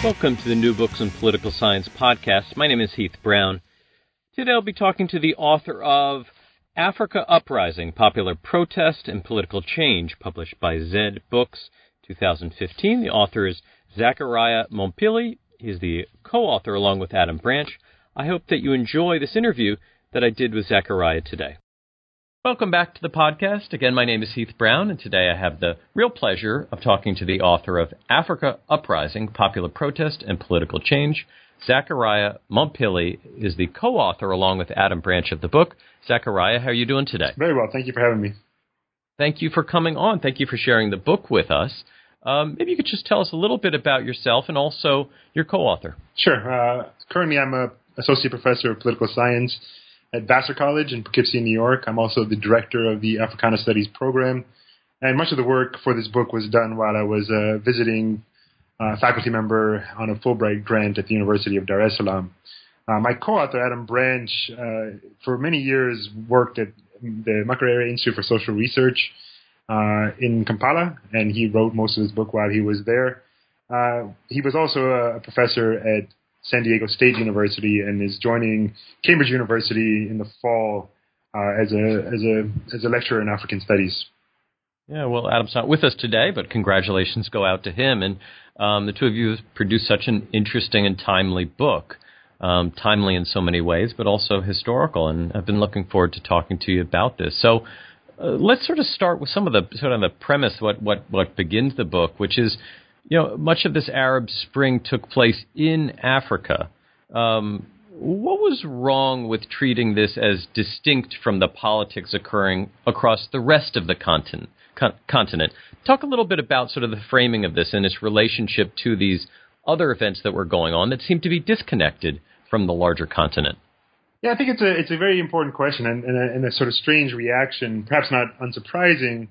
Welcome to the New Books in Political Science podcast. My name is Heath Brown. Today I'll be talking to the author of Africa Uprising, Popular Protest and Political Change, published by Zed Books, 2015. The author is Zachariah Mompili. He's the co-author along with Adam Branch. I hope that you enjoy this interview that I did with Zachariah today. Welcome back to the podcast. Again, my name is Heath Brown, and today I have the real pleasure of talking to the author of Africa Uprising, Popular Protest and Political Change. Zachariah Mompili is the co-author along with Adam Branch of the book. Zachariah, how are you doing today? Very well. Thank you for having me. Thank you for coming on. Thank you for sharing the book with us. Maybe you could just tell us a little bit about yourself and also your co-author. Sure. Currently, I'm an associate professor of political science at Vassar College in Poughkeepsie, New York. I'm also the director of the Africana Studies program. And much of the work for this book was done while I was visiting faculty member on a Fulbright grant at the University of Dar es Salaam. My co-author, Adam Branch, for many years worked at the Makerere Institute for Social Research in Kampala, and he wrote most of his book while he was there. He was also a professor at San Diego State University and is joining Cambridge University in the fall as a lecturer in African Studies. Yeah, well, Adam's not with us today, but congratulations go out to him. And the two of you have produced such an interesting and timely book, timely in so many ways, but also historical. And I've been looking forward to talking to you about this. So let's sort of start with some of the premise, what begins the book, which is, you know, much of this Arab Spring took place in Africa. What was wrong with treating this as distinct from the politics occurring across the rest of the continent? Talk a little bit about sort of the framing of this and its relationship to these other events that were going on that seem to be disconnected from the larger continent. Yeah, I think it's a very important question and a sort of strange reaction, perhaps not unsurprising,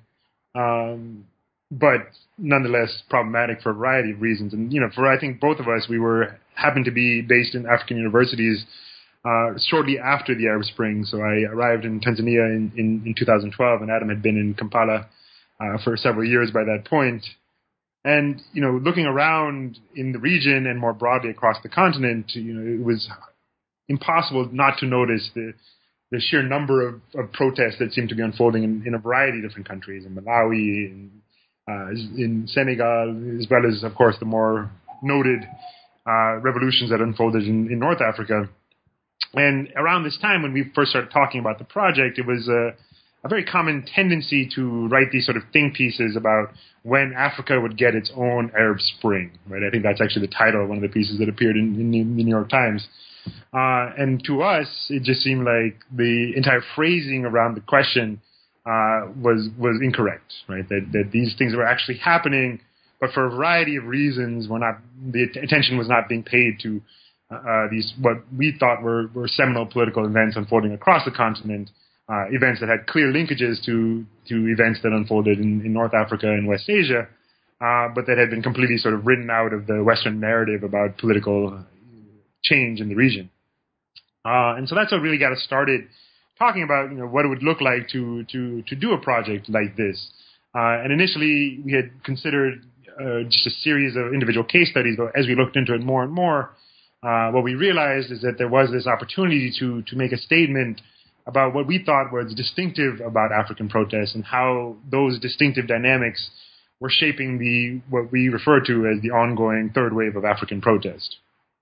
but nonetheless problematic for a variety of reasons. And, you know, for I think both of us, happened to be based in African universities shortly after the Arab Spring. So I arrived in Tanzania in 2012, and Adam had been in Kampala for several years by that point. And, you know, looking around in the region and more broadly across the continent, you know, it was impossible not to notice the sheer number of protests that seemed to be unfolding in a variety of different countries, in Malawi, in Senegal, as well as, of course, the more noted revolutions that unfolded in North Africa. And around this time, when we first started talking about the project, it was a very common tendency to write these sort of think pieces about when Africa would get its own Arab Spring, right? I think that's actually the title of one of the pieces that appeared in the New York Times. And to us, it just seemed like the entire phrasing around the question was incorrect, right? That these things were actually happening, but for a variety of reasons, the attention was not being paid to these what we thought were seminal political events unfolding across the continent, events that had clear linkages to events that unfolded in North Africa and West Asia, but that had been completely sort of written out of the Western narrative about political change in the region. And so that's what really got us started talking about, you know, what it would look like to do a project like this. And initially we had considered just a series of individual case studies, but as we looked into it more and more, what we realized is that there was this opportunity to make a statement about what we thought was distinctive about African protests and how those distinctive dynamics were shaping what we refer to as the ongoing third wave of African protest.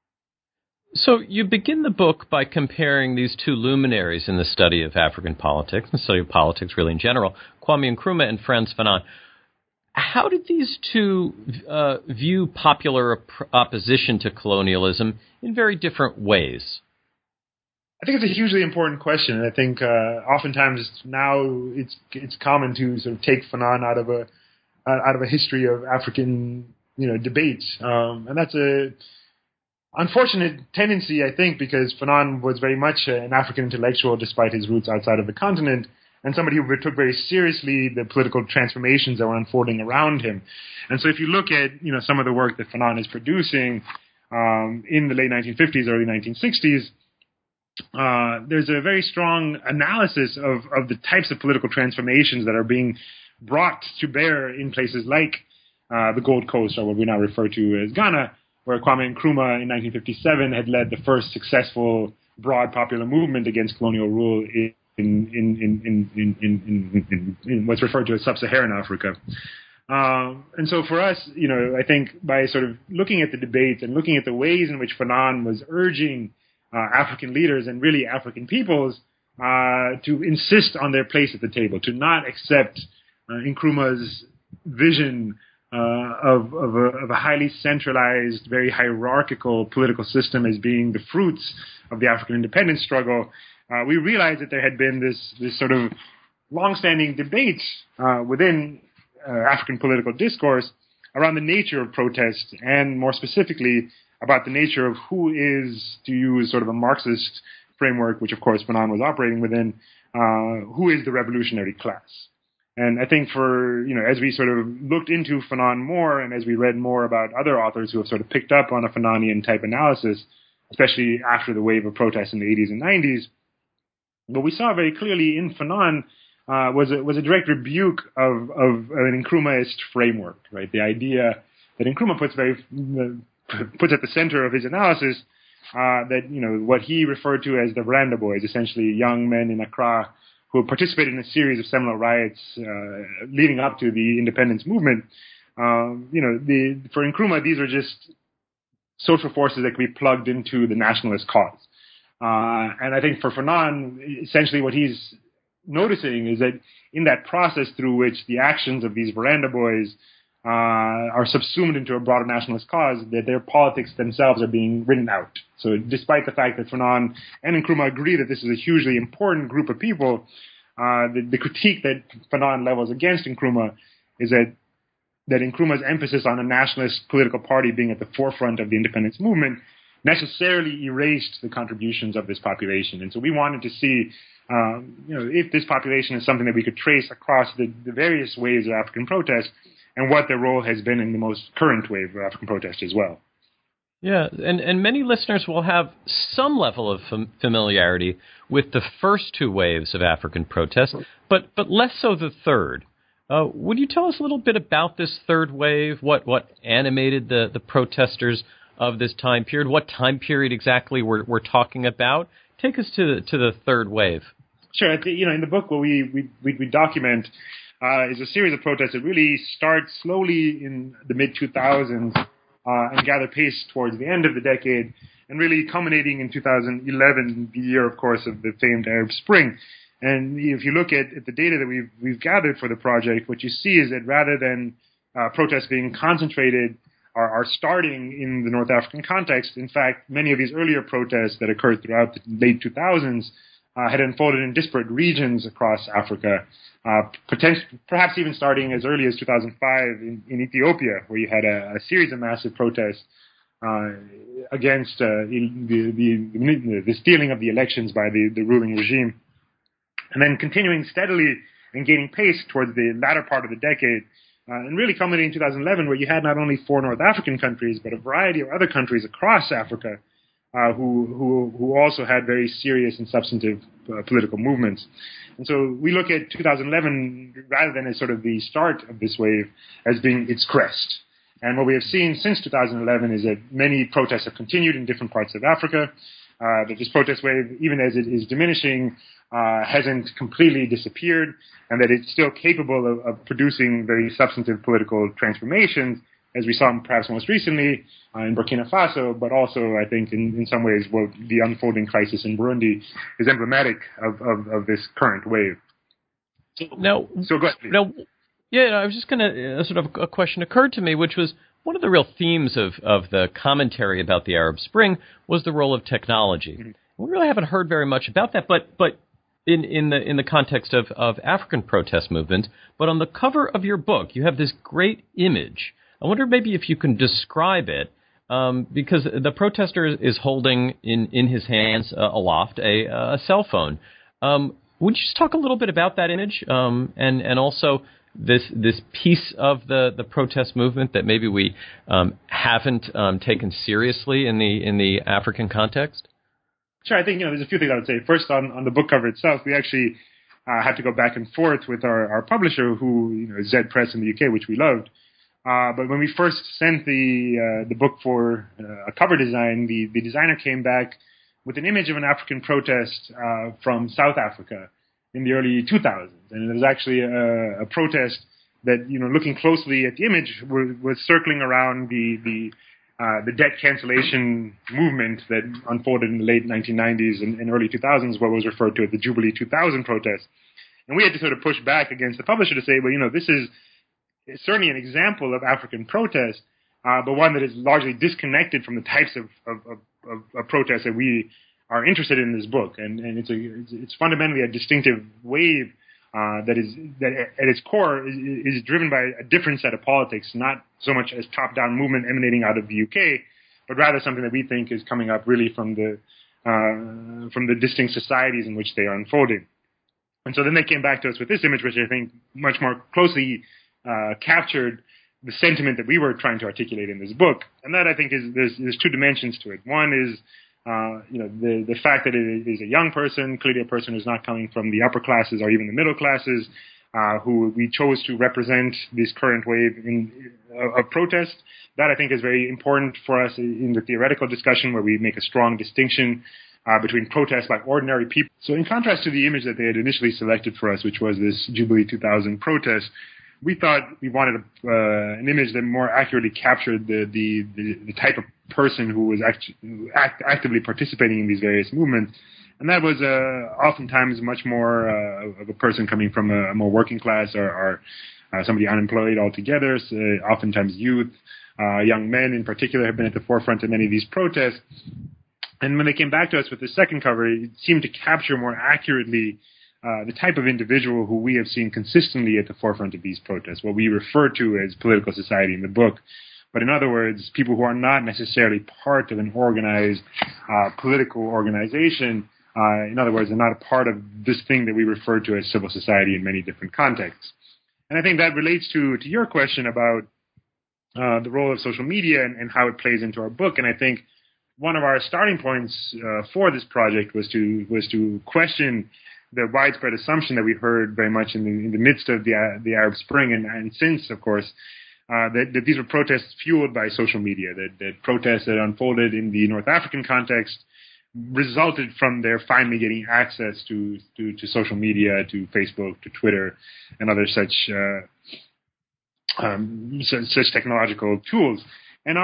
So you begin the book by comparing these two luminaries in the study of African politics, and study of politics really in general, Kwame Nkrumah and Frantz Fanon. How did these two view popular opposition to colonialism in very different ways? I think it's a hugely important question, and I think oftentimes now it's common to sort of take Fanon out of a history of African, you know, debates, and that's a unfortunate tendency, I think, because Fanon was very much an African intellectual despite his roots outside of the continent, and somebody who took very seriously the political transformations that were unfolding around him. And so if you look at, you know, some of the work that Fanon is producing in the late 1950s, early 1960s, there's a very strong analysis of the types of political transformations that are being brought to bear in places like the Gold Coast, or what we now refer to as Ghana, where Kwame Nkrumah in 1957 had led the first successful broad popular movement against colonial rule in what's referred to as sub-Saharan Africa. And so for us, I think by sort of looking at the debates and looking at the ways in which Fanon was urging African leaders and really African peoples to insist on their place at the table, to not accept Nkrumah's vision of a highly centralized, very hierarchical political system as being the fruits of the African independence struggle, we realized that there had been this sort of long-standing debate within African political discourse around the nature of protest, and more specifically about the nature of who is, to use sort of a Marxist framework, which of course Fanon was operating within, who is the revolutionary class. And I think as we sort of looked into Fanon more, and as we read more about other authors who have sort of picked up on a Fanonian type analysis, especially after the wave of protests in the 80s and 90s, what we saw very clearly in Fanon was a direct rebuke of an Nkrumahist framework, right? The idea that Nkrumah puts at the center of his analysis that what he referred to as the Veranda Boys, essentially young men in Accra who participated in a series of seminal riots leading up to the independence movement. For Nkrumah, these are just social forces that could be plugged into the nationalist cause. And I think for Fanon, essentially what he's noticing is that in that process through which the actions of these Veranda Boys are subsumed into a broader nationalist cause, that their politics themselves are being written out. So despite the fact that Fanon and Nkrumah agree that this is a hugely important group of people, the critique that Fanon levels against Nkrumah is that Nkrumah's emphasis on a nationalist political party being at the forefront of the independence movement necessarily erased the contributions of this population. And so we wanted to see if this population is something that we could trace across the various waves of African protest, and what their role has been in the most current wave of African protest as well. Yeah, and many listeners will have some level of familiarity with the first two waves of African protest, but less so the third. Would you tell us a little bit about this third wave, what animated the protesters of this time period, what time period exactly we're talking about? Take us to the third wave. Sure. In the book, what we document is a series of protests that really start slowly in the mid-2000s and gather pace towards the end of the decade, and really culminating in 2011, the year, of course, of the famed Arab Spring. And if you look at the data that we've gathered for the project, what you see is that rather than protests being concentrated are starting in the North African context, in fact, many of these earlier protests that occurred throughout the late 2000s had unfolded in disparate regions across Africa, perhaps even starting as early as 2005 in Ethiopia, where you had a series of massive protests against the stealing of the elections by the ruling regime. And then continuing steadily and gaining pace towards the latter part of the decade, and really culminating in 2011, where you had not only 4 North African countries, but a variety of other countries across Africa who also had very serious and substantive political movements. And so we look at 2011 rather than as sort of the start of this wave as being its crest. And what we have seen since 2011 is that many protests have continued in different parts of Africa, that this protest wave, even as it is diminishing, hasn't completely disappeared, and that it's still capable of producing very substantive political transformations, as we saw perhaps most recently in Burkina Faso, but also I think in some ways the unfolding crisis in Burundi is emblematic of this current wave. So go ahead, please. I was just going to, sort of a question occurred to me, which was one of the real themes of the commentary about the Arab Spring was the role of technology. Mm-hmm. We really haven't heard very much about that, but in the context of African protest movements. But on the cover of your book, you have this great image. I wonder maybe if you can describe it, because the protester is holding in his hands aloft a cell phone. Would you just talk a little bit about that image and also this piece of the protest movement that maybe we haven't taken seriously in the African context? Sure. I think there's a few things I would say. First, on the book cover itself, we actually had to go back and forth with our publisher, who is Zed Press in the UK, which we loved. But when we first sent the book for a cover design, the designer came back with an image of an African protest from South Africa in the early 2000s. And it was actually a protest that, looking closely at the image, was circling around the debt cancellation movement that unfolded in the late 1990s and early 2000s, what was referred to as the Jubilee 2000 protest. And we had to sort of push back against the publisher to say, well, this is certainly an example of African protest, but one that is largely disconnected from the types of protests that we are interested in this book. And it's fundamentally a distinctive wave that at its core is driven by a different set of politics, not so much as top-down movement emanating out of the UK, but rather something that we think is coming up really from the distinct societies in which they are unfolding. And so then they came back to us with this image, which I think much more closely captured the sentiment that we were trying to articulate in this book. And that, I think, is there's two dimensions to it. One is the fact that it is a young person, clearly a person who's not coming from the upper classes or even the middle classes, who we chose to represent this current wave of protest. That, I think, is very important for us in the theoretical discussion, where we make a strong distinction between protests by ordinary people. So in contrast to the image that they had initially selected for us, which was this Jubilee 2000 protest, we thought we wanted an image that more accurately captured the type of person who was actively participating in these various movements. And that was oftentimes much more of a person coming from a more working class or somebody unemployed altogether. So oftentimes youth, young men in particular have been at the forefront of many of these protests. And when they came back to us with the second cover, it seemed to capture more accurately the type of individual who we have seen consistently at the forefront of these protests, what we refer to as political society in the book. But in other words, people who are not necessarily part of an organized political organization. In other words, they're not a part of this thing that we refer to as civil society in many different contexts. And I think that relates to your question about the role of social media and how it plays into our book. And I think one of our starting points for this project was to question the widespread assumption that we heard very much in the midst of the Arab Spring and since, of course, that these were protests fueled by social media, that protests that unfolded in the North African context resulted from their finally getting access to social media, to Facebook, to Twitter, and other such technological tools. And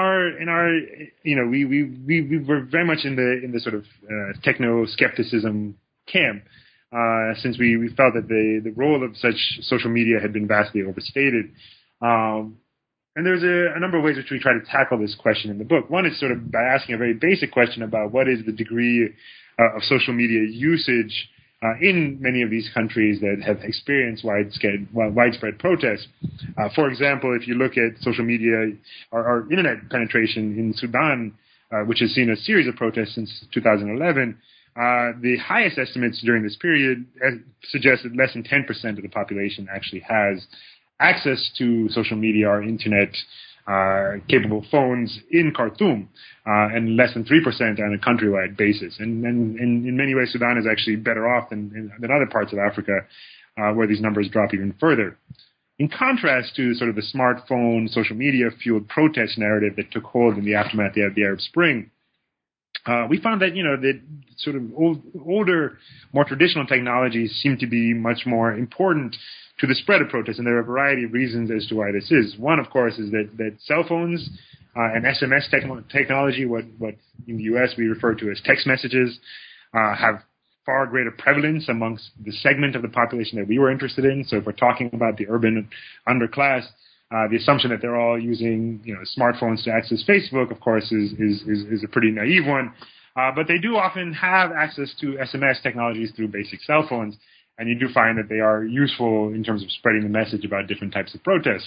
we were very much in the sort of techno skepticism camp, since we felt that the role of such social media had been vastly overstated. And there's a number of ways which we try to tackle this question in the book. One is sort of by asking a very basic question about what is the degree of social media usage in many of these countries that have experienced widespread protests. For example, if you look at social media or internet penetration in Sudan, which has seen a series of protests since 2011, the highest estimates during this period suggest that less than 10% of the population actually has access to social media or internet capable phones in Khartoum, and less than 3% on a countrywide basis. And in many ways, Sudan is actually better off than other parts of Africa, where these numbers drop even further. In contrast to sort of the smartphone, social media-fueled protest narrative that took hold in the aftermath of the Arab Spring, we found that, that sort of older, more traditional technologies seem to be much more important to the spread of protests, and there are a variety of reasons as to why this is. One, of course, is that cell phones and SMS technology, what in the U.S. we refer to as text messages, have far greater prevalence amongst the segment of the population that we were interested in. So if we're talking about the urban underclass, the assumption that they're all using smartphones to access Facebook, of course, is a pretty naive one. But they do often have access to SMS technologies through basic cell phones, and you do find that they are useful in terms of spreading the message about different types of protests.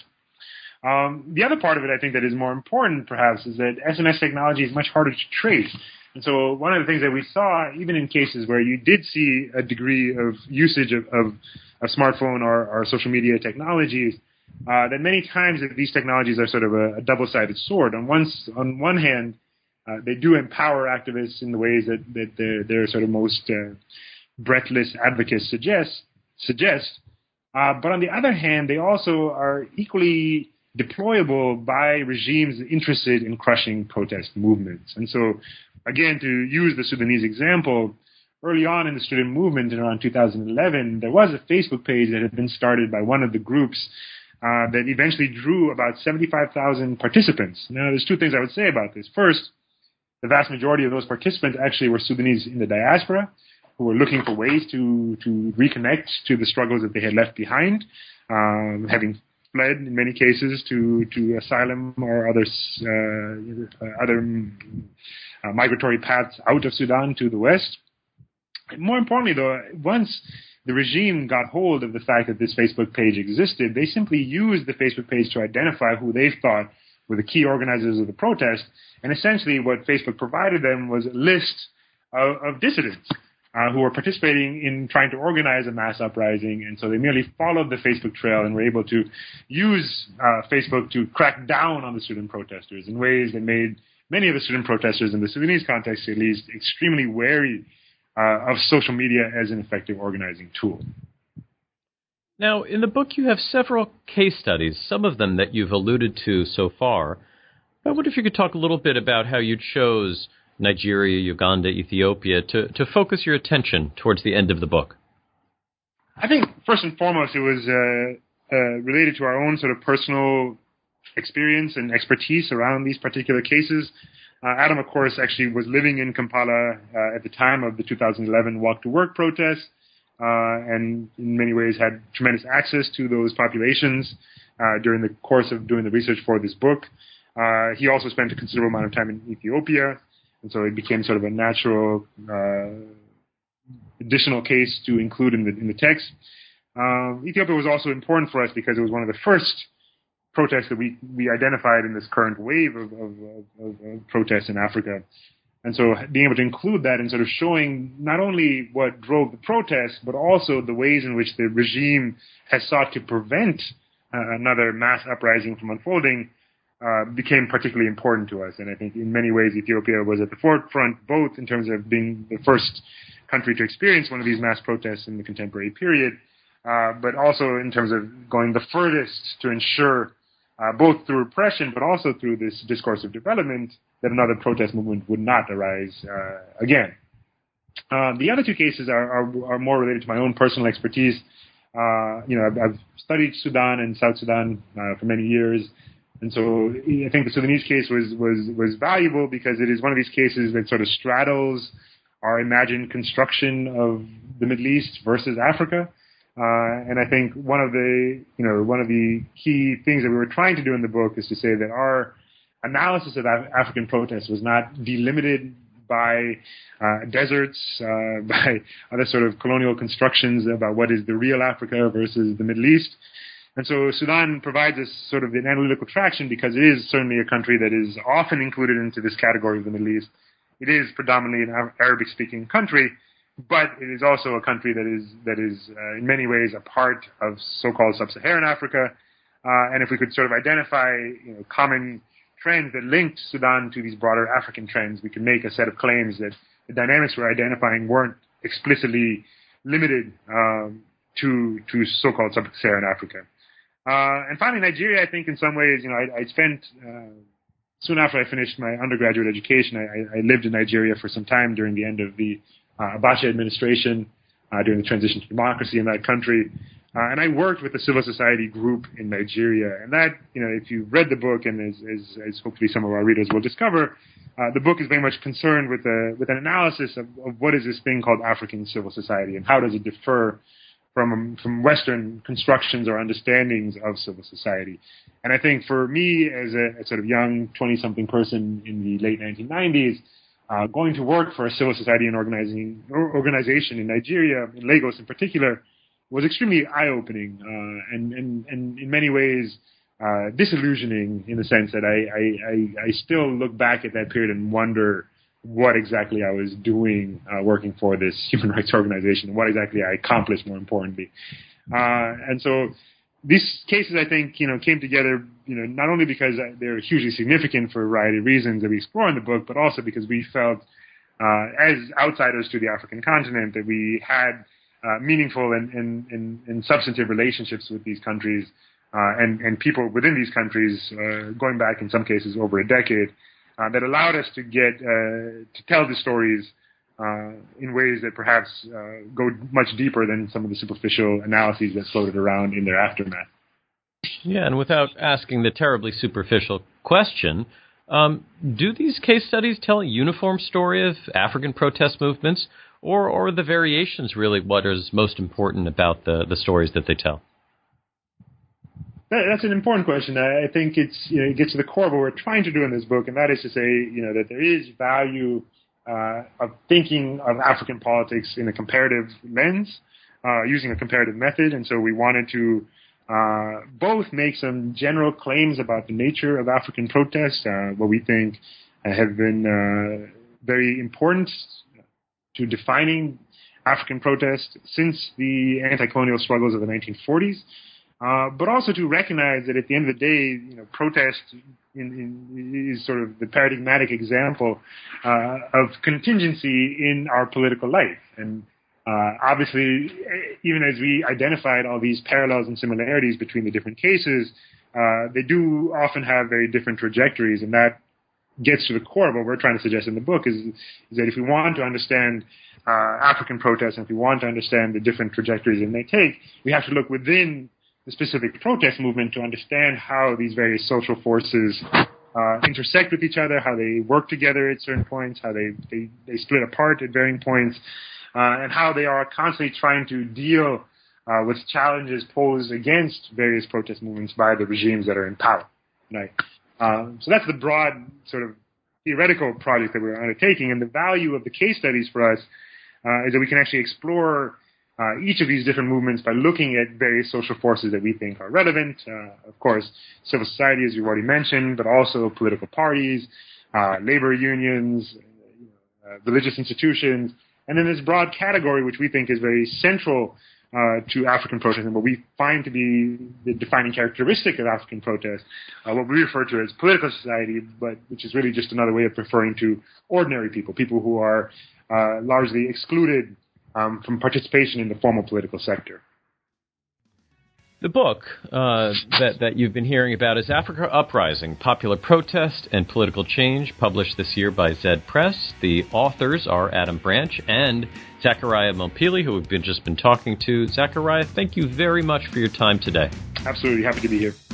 The other part of it, I think, that is more important, perhaps, is that SMS technology is much harder to trace. And so one of the things that we saw, even in cases where you did see a degree of usage of smartphone or social media technologies, that many times these technologies are sort of a double-sided sword. On one hand, they do empower activists in the ways that their sort of most breathless advocates suggest. But on the other hand, they also are equally deployable by regimes interested in crushing protest movements. And so, again, to use the Sudanese example, early on in the student movement in around 2011, there was a Facebook page that had been started by one of the groups that eventually drew about 75,000 participants. Now, there's two things I would say about this. First, the vast majority of those participants actually were Sudanese in the diaspora who were looking for ways to reconnect to the struggles that they had left behind, having fled in many cases to asylum or other migratory paths out of Sudan to the West. More importantly, though, once the regime got hold of the fact that this Facebook page existed, they simply used the Facebook page to identify who they thought were the key organizers of the protest. And essentially what Facebook provided them was a list of dissidents who were participating in trying to organize a mass uprising. And so they merely followed the Facebook trail and were able to use Facebook to crack down on the student protesters in ways that made many of the student protesters, in the Sudanese context at least, extremely wary of social media as an effective organizing tool. Now, in the book, you have several case studies, some of them that you've alluded to so far. I wonder if you could talk a little bit about how you chose Nigeria, Uganda, Ethiopia to focus your attention towards the end of the book. I think, first and foremost, it was related to our own sort of personal experience and expertise around these particular cases. Adam, of course, actually was living in Kampala at the time of the 2011 Walk to Work protests, and in many ways had tremendous access to those populations during the course of doing the research for this book. He also spent a considerable amount of time in Ethiopia, and so it became sort of a natural additional case to include in the text. Ethiopia was also important for us because it was one of the first protests that we identified in this current wave of protests in Africa. And so being able to include that and sort of showing not only what drove the protests, but also the ways in which the regime has sought to prevent another mass uprising from unfolding became particularly important to us. And I think in many ways Ethiopia was at the forefront, both in terms of being the first country to experience one of these mass protests in the contemporary period, but also in terms of going the furthest to ensure both through repression, but also through this discourse of development, that another protest movement would not arise again. The other two cases are more related to my own personal expertise. I've studied Sudan and South Sudan for many years, and so I think the Sudanese case was valuable because it is one of these cases that sort of straddles our imagined construction of the Middle East versus Africa. And I think one of the key things that we were trying to do in the book is to say that our analysis of African protests was not delimited by deserts, by other sort of colonial constructions about what is the real Africa versus the Middle East. And so Sudan provides us sort of an analytical traction because it is certainly a country that is often included into this category of the Middle East. It is predominantly an Arabic-speaking country, but it is also a country that is in many ways a part of so-called sub-Saharan Africa. And if we could sort of identify common trends that linked Sudan to these broader African trends, we could make a set of claims that the dynamics we're identifying weren't explicitly limited to so-called sub-Saharan Africa. And finally, Nigeria, I think in some ways, I spent, soon after I finished my undergraduate education, I lived in Nigeria for some time during the end of the Abacha administration, during the transition to democracy in that country. And I worked with a civil society group in Nigeria. And that, if you've read the book, and as hopefully some of our readers will discover, the book is very much concerned with an analysis of what is this thing called African civil society and how does it differ from Western constructions or understandings of civil society. And I think for me, as a sort of young 20-something person in the late 1990s, going to work for a civil society and organization in Nigeria, in Lagos in particular, was extremely eye-opening and in many ways disillusioning, in the sense that I still look back at that period and wonder what exactly I was doing working for this human rights organization, and what exactly I accomplished, more importantly. And so these cases, I think, came together, not only because they're hugely significant for a variety of reasons that we explore in the book, but also because we felt, as outsiders to the African continent, that we had meaningful and substantive relationships with these countries and people within these countries, going back in some cases over a decade, that allowed us to get to tell the stories in ways that perhaps go much deeper than some of the superficial analyses that floated around in their aftermath. Yeah, and without asking the terribly superficial question, do these case studies tell a uniform story of African protest movements, or are the variations really what is most important about the stories that they tell? That's an important question. I think it gets to the core of what we're trying to do in this book, and that is to say, that there is value of thinking of African politics in a comparative lens, using a comparative method. And so we wanted to both make some general claims about the nature of African protests, what we think have been very important to defining African protests since the anti-colonial struggles of the 1940s, but also to recognize that at the end of the day, protest is sort of the paradigmatic example of contingency in our political life. And obviously, even as we identified all these parallels and similarities between the different cases, they do often have very different trajectories, and that gets to the core of what we're trying to suggest in the book is that if we want to understand African protests, and if we want to understand the different trajectories they may take, we have to look within the specific protest movement to understand how these various social forces intersect with each other, how they work together at certain points, how they split apart at varying points, and how they are constantly trying to deal with challenges posed against various protest movements by the regimes that are in power. Right? So that's the broad sort of theoretical project that we're undertaking, and the value of the case studies for us is that we can actually explore each of these different movements by looking at various social forces that we think are relevant. Of course, civil society, as you've already mentioned, but also political parties, labor unions, religious institutions, and then this broad category, which we think is very central to African protest and what we find to be the defining characteristic of African protest, what we refer to as political society, but which is really just another way of referring to ordinary people, people who are largely excluded from participation in the formal political sector. The book that you've been hearing about is Africa Uprising, Popular Protest and Political Change, published this year by Zed Press. The authors are Adam Branch and Zachariah Mopili, who we've just been talking to. Zachariah, thank you very much for your time today. Absolutely. Happy to be here.